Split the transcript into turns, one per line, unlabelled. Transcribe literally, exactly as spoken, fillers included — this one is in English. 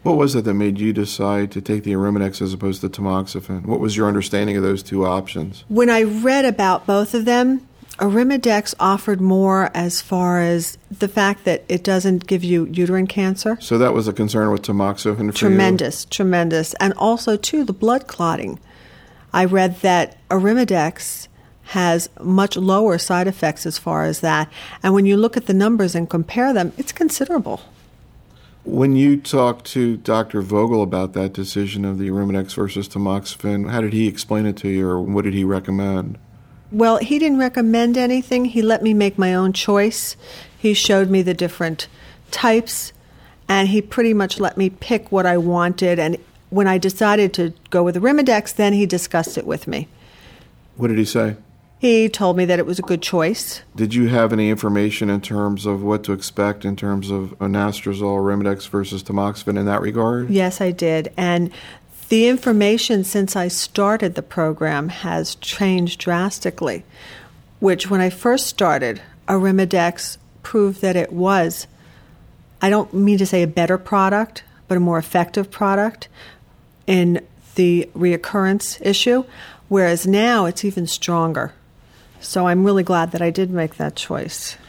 What was it that made you decide to take the Arimidex as opposed to tamoxifen? What was your understanding of those two options?
When I read about both of them, Arimidex offered more as far as the fact that it doesn't give you uterine cancer.
So that was a concern with tamoxifen for
Tremendous,
you?
tremendous. And also, too, the blood clotting. I read that Arimidex has much lower side effects as far as that. And when you look at the numbers and compare them, it's considerable.
When you talked to Doctor Vogel about that decision of the Arimidex versus tamoxifen, how did he explain it to you, or what did he recommend?
Well, he didn't recommend anything. He let me make my own choice. He showed me the different types, and he pretty much let me pick what I wanted. And when I decided to go with Arimidex, then he discussed it with me.
What did he say?
He told me that it was a good choice.
Did you have any information in terms of what to expect in terms of anastrozole, Arimidex versus tamoxifen in that regard?
Yes, I did. And the information since I started the program has changed drastically, which when I first started, Arimidex proved that it was, I don't mean to say a better product, but a more effective product in the reoccurrence issue, whereas now it's even stronger. So I'm really glad that I did make that choice.